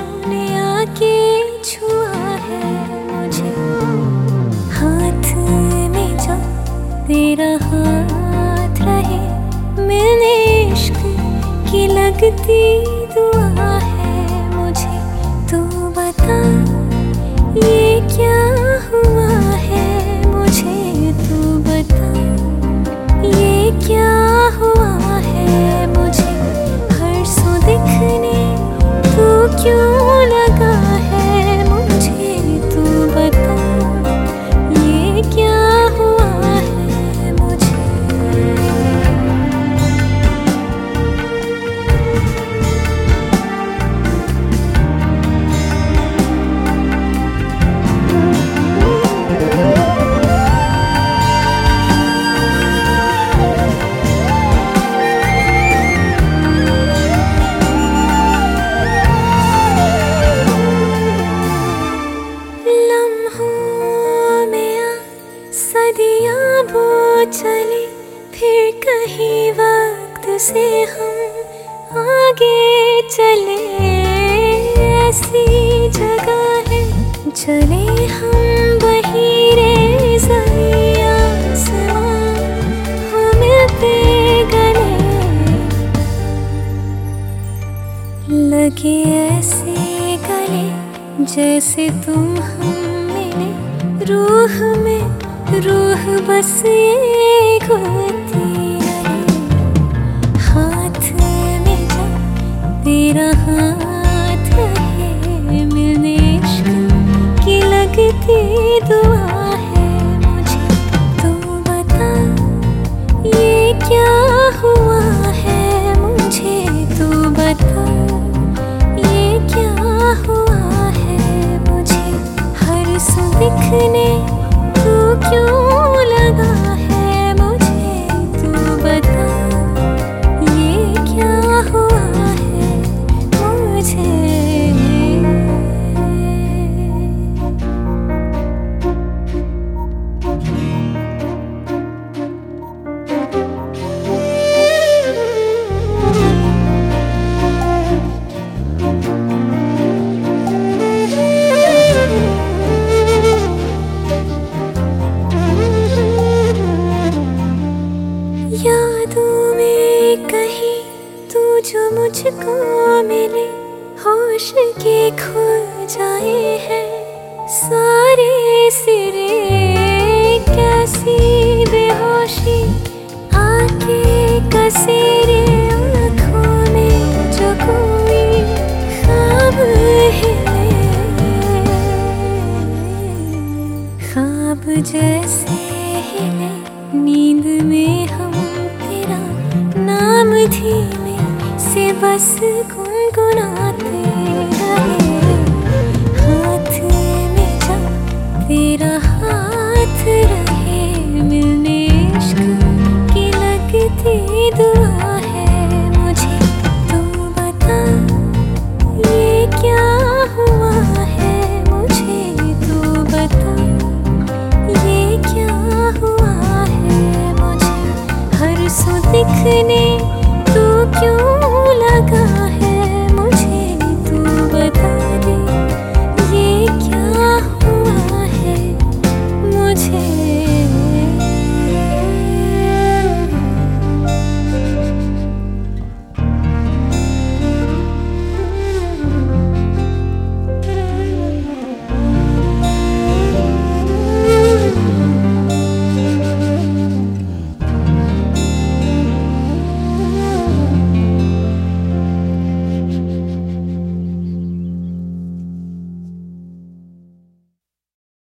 तुमने आके छुआ है मुझे, हाथ में जो तेरा हाथ रहे, मैंने इश्क की लगती दुआ है मुझे। तू बता ये क्या हुआ है मुझे, तू बता ये क्या हुआ है मुझे। हर सू दिखने तू क्यों लगा है मुझे, तू बता ये क्या हुआ है मुझे। सदियां वो चले फिर कहीं वक्त से हम आगे चले, ऐसी जगह है चले हम वहीं रे ज़मीं आसमां हो मिलते गले, लगे ऐसे गले जैसे तुम हम मिले, रूह में रूह बस एक होती रहे। हाथ में जो तेरा हाथ है, मिलने इश्क की लगती दुआ है मुझे। तू बता ये क्या हुआ है मुझे, तू बता ये क्या हुआ है मुझे। हर सू दिखने तू क्यों लगा है मुझे, तू बता ये क्या हुआ है मुझे। यादों में कहीं तू जो मुझको मिले, होश के खो जाए हैं सारे सिरे, कैसी बेहोशी आके कसीरे आँखों में जो कोई ख्वाब हिले, ख्वाब जैसे हिले नींद में हम तेरा नाम धीमे से बस